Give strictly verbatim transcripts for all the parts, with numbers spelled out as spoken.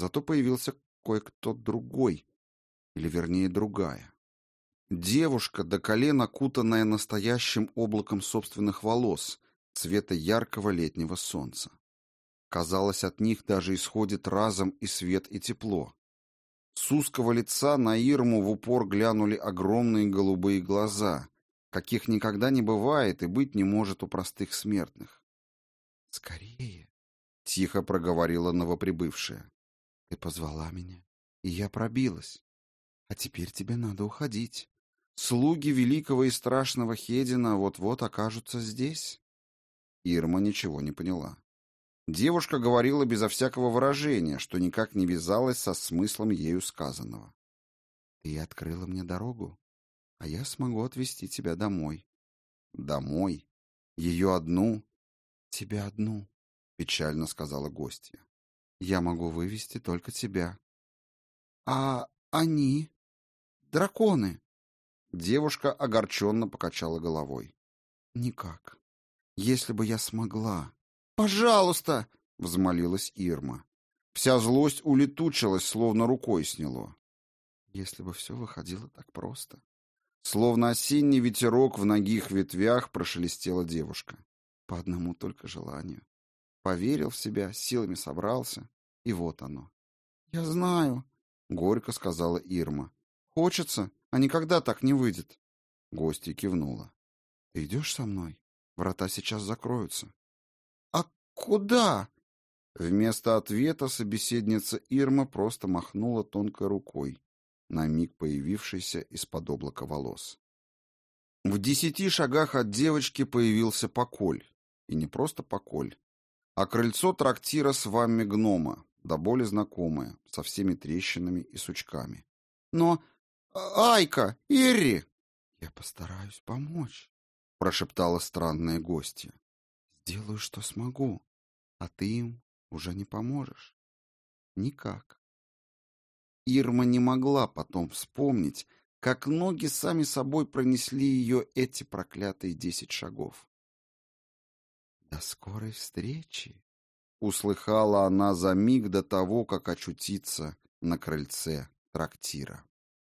Зато появился кое-кто другой, или вернее другая. Девушка, до колен окутанная настоящим облаком собственных волос, цвета яркого летнего солнца. Казалось, от них даже исходит разом и свет, и тепло. С узкого лица на Ирму в упор глянули огромные голубые глаза, каких никогда не бывает и быть не может у простых смертных. «Скорее!» — тихо проговорила новоприбывшая. «Ты позвала меня, и я пробилась. А теперь тебе надо уходить. Слуги великого и страшного Хедина вот-вот окажутся здесь». Ирма ничего не поняла. Девушка говорила безо всякого выражения, что никак не вязалось со смыслом ею сказанного. «Ты открыла мне дорогу, а я смогу отвезти тебя домой». «Домой? Ее одну?» «Тебя одну», — печально сказала гостья. «Я могу вывести только тебя». «А они? Драконы?» Девушка огорченно покачала головой. «Никак. Если бы я смогла...» «Пожалуйста!» — взмолилась Ирма. Вся злость улетучилась, словно рукой сняло. Если бы все выходило так просто. Словно осенний ветерок в нагих ветвях прошелестела девушка. По одному только желанию. Поверил в себя, силами собрался, и вот оно. «Я знаю», — горько сказала Ирма. «Хочется, а никогда так не выйдет». Гостья кивнула. «Ты идешь со мной? Врата сейчас закроются». «А куда?» Вместо ответа собеседница Ирма просто махнула тонкой рукой, на миг появившейся из-под облака волос. В десяти шагах от девочки появился поколь. И не просто поколь, а крыльцо трактира с вами гнома, до боли знакомое, со всеми трещинами и сучками. «Но... Айка! Ирри!» «Я постараюсь помочь», — прошептала странная гостья. «Сделаю, что смогу, а ты им уже не поможешь. Никак». Ирма не могла потом вспомнить, как ноги сами собой пронесли ее эти проклятые десять шагов. «До скорой встречи», — услыхала она за миг до того, как очутиться на крыльце трактира.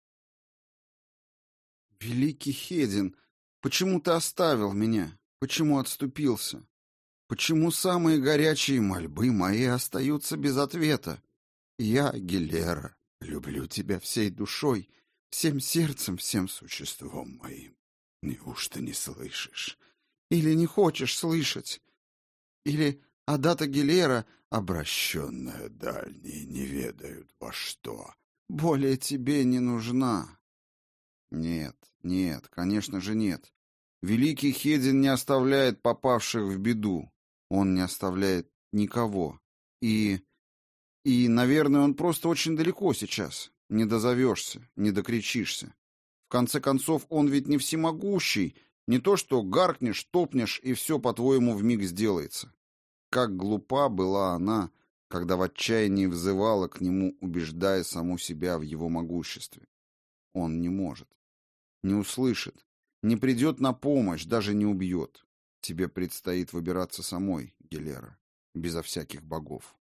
«Великий Хедин, почему ты оставил меня? Почему отступился? Почему самые горячие мольбы мои остаются без ответа? Я, Гилера, люблю тебя всей душой, всем сердцем, всем существом моим. Неужто не слышишь? Или не хочешь слышать? Или Адата Гилера, обращенная дальние, не ведают во что, более тебе не нужна?» Нет, нет, конечно же нет. Великий Хедин не оставляет попавших в беду. Он не оставляет никого. И... И, наверное, он просто очень далеко сейчас. Не дозовешься, не докричишься. В конце концов, он ведь не всемогущий. Не то что гаркнешь, топнешь, и все, по-твоему, вмиг сделается. Как глупа была она, когда в отчаянии взывала к нему, убеждая саму себя в его могуществе. Он не может. Не услышит, не придет на помощь, даже не убьет. Тебе предстоит выбираться самой, Гилера, безо всяких богов.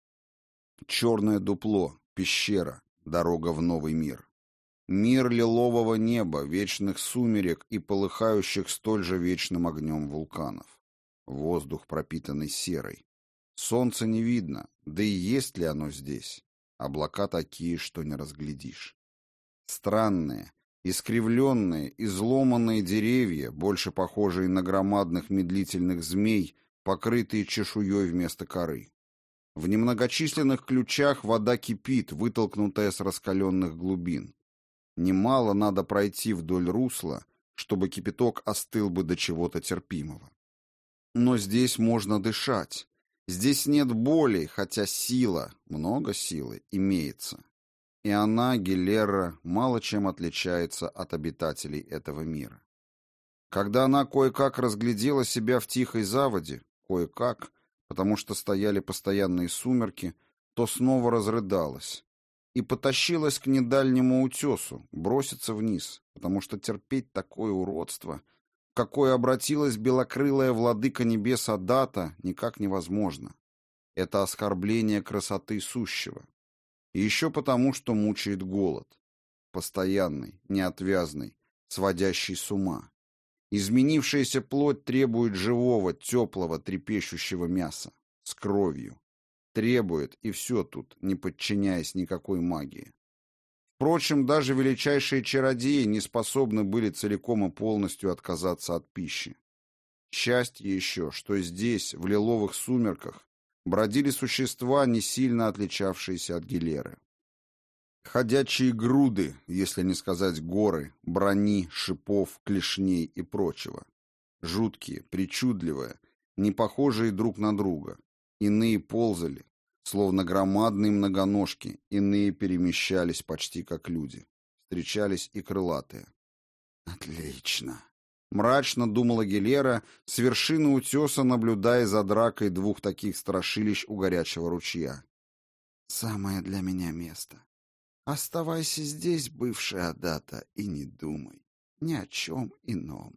Черное дупло, пещера, дорога в новый мир. Мир лилового неба, вечных сумерек и полыхающих столь же вечным огнем вулканов. Воздух, пропитанный серой. Солнца не видно, да и есть ли оно здесь? Облака такие, что не разглядишь. Странные, искривленные, изломанные деревья, больше похожие на громадных медлительных змей, покрытые чешуей вместо коры. В немногочисленных ключах вода кипит, вытолкнутая с раскаленных глубин. Немало надо пройти вдоль русла, чтобы кипяток остыл бы до чего-то терпимого. Но здесь можно дышать. Здесь нет боли, хотя сила, много силы, имеется. И она, Гилера, мало чем отличается от обитателей этого мира. Когда она кое-как разглядела себя в тихой заводе, кое-как, потому что стояли постоянные сумерки, то снова разрыдалась и потащилась к недальнему утесу, броситься вниз, потому что терпеть такое уродство, в какое обратилась белокрылая владыка небес Адата, никак невозможно. Это оскорбление красоты сущего. И еще потому, что мучает голод. Постоянный, неотвязный, сводящий с ума. Изменившаяся плоть требует живого, теплого, трепещущего мяса. С кровью. Требует, и все тут, не подчиняясь никакой магии. Впрочем, даже величайшие чародеи не способны были целиком и полностью отказаться от пищи. Счастье еще, что здесь, в лиловых сумерках, бродили существа, не сильно отличавшиеся от Гилеры. Ходячие груды, если не сказать горы, брони, шипов, клешней и прочего. Жуткие, причудливые, не похожие друг на друга. Иные ползали, словно громадные многоножки, иные перемещались почти как люди. Встречались и крылатые. «Отлично!» — мрачно думала Гилера, с вершины утеса наблюдая за дракой двух таких страшилищ у горячего ручья. «Самое для меня место. Оставайся здесь, бывшая Адата, и не думай ни о чем ином».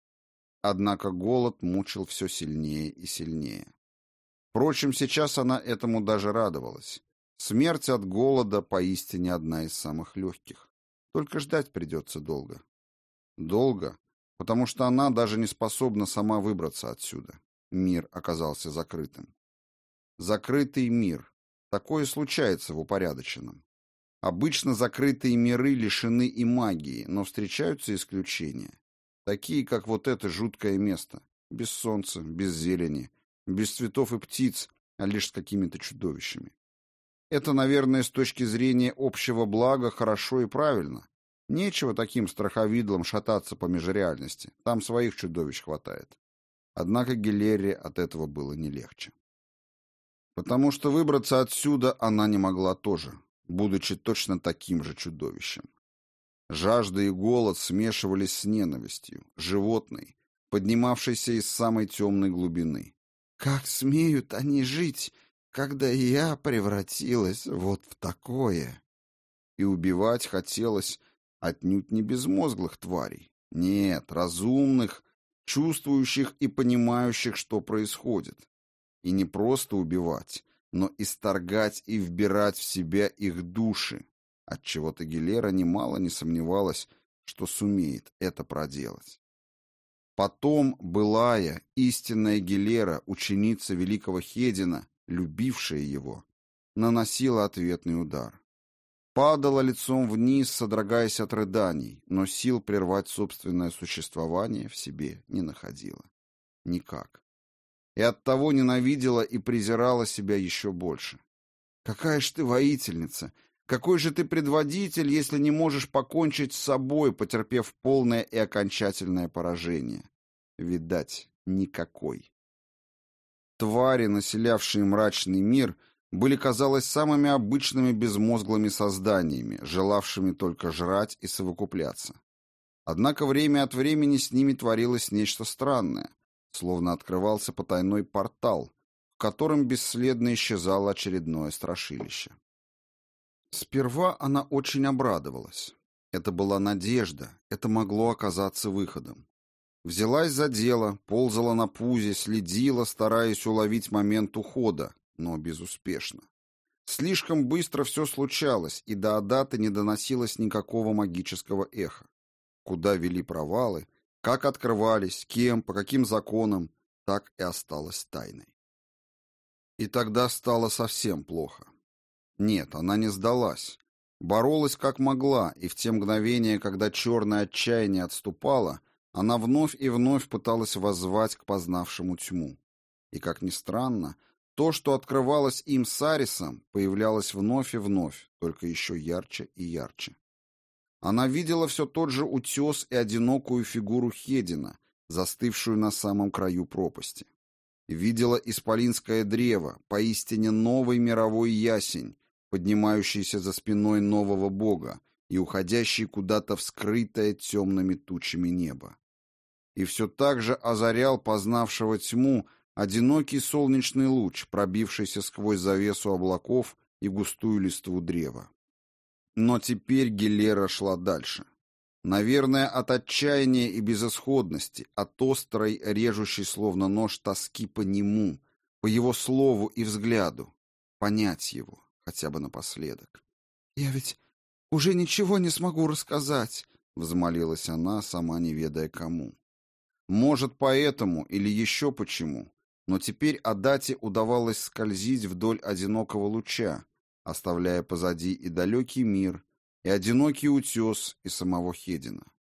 Однако голод мучил все сильнее и сильнее. Впрочем, сейчас она этому даже радовалась. Смерть от голода поистине одна из самых легких. Только ждать придется долго. Долго, потому что она даже не способна сама выбраться отсюда. Мир оказался закрытым. Закрытый мир. Такое случается в упорядоченном. Обычно закрытые миры лишены и магии, но встречаются исключения. Такие, как вот это жуткое место. Без солнца, без зелени, без цветов и птиц, а лишь с какими-то чудовищами. Это, наверное, с точки зрения общего блага хорошо и правильно. Нечего таким страховидлом шататься по межреальности. Там своих чудовищ хватает. Однако Гилере от этого было не легче. Потому что выбраться отсюда она не могла тоже, будучи точно таким же чудовищем. Жажда и голод смешивались с ненавистью, животной, поднимавшейся из самой темной глубины. Как смеют они жить, когда я превратилась вот в такое? И убивать хотелось отнюдь не безмозглых тварей. Нет, разумных, чувствующих и понимающих, что происходит. И не просто убивать, но исторгать и вбирать в себя их души. Отчего-то Гилера немало не сомневалась, что сумеет это проделать. Потом былая, истинная Гилера, ученица великого Хедина, любившая его, наносила ответный удар. Падала лицом вниз, содрогаясь от рыданий, но сил прервать собственное существование в себе не находила. Никак. И оттого ненавидела и презирала себя еще больше. Какая ж ты воительница! Какой же ты предводитель, если не можешь покончить с собой, потерпев полное и окончательное поражение? Видать, никакой. Твари, населявшие мрачный мир, были, казалось, самыми обычными безмозглыми созданиями, желавшими только жрать и совокупляться. Однако время от времени с ними творилось нечто странное, словно открывался потайной портал, в котором бесследно исчезало очередное страшилище. Сперва она очень обрадовалась. Это была надежда, это могло оказаться выходом. Взялась за дело, ползала на пузе, следила, стараясь уловить момент ухода, но безуспешно. Слишком быстро все случалось, и до Адаты не доносилось никакого магического эха. Куда вели провалы, как открывались, кем, по каким законам, так и осталось тайной. И тогда стало совсем плохо. Нет, она не сдалась. Боролась как могла, и в те мгновения, когда черное отчаяние отступало, она вновь и вновь пыталась воззвать к познавшему тьму. И, как ни странно, то, что открывалось им с Арисом, появлялось вновь и вновь, только еще ярче и ярче. Она видела все тот же утес и одинокую фигуру Хедина, застывшую на самом краю пропасти. Видела исполинское древо, поистине новый мировой ясень, поднимающийся за спиной нового бога и уходящий куда-то в скрытое темными тучами небо. И все так же озарял познавшего тьму одинокий солнечный луч, пробившийся сквозь завесу облаков и густую листву древа. Но теперь Гилера шла дальше. Наверное, от отчаяния и безысходности, от острой, режущей словно нож тоски по нему, по его слову и взгляду. Понять его, хотя бы напоследок. «Я ведь уже ничего не смогу рассказать», — взмолилась она, сама не ведая кому. Может, поэтому или еще почему, но теперь Адате удавалось скользить вдоль одинокого луча, оставляя позади и далекий мир, и одинокий утес, и самого Хедина.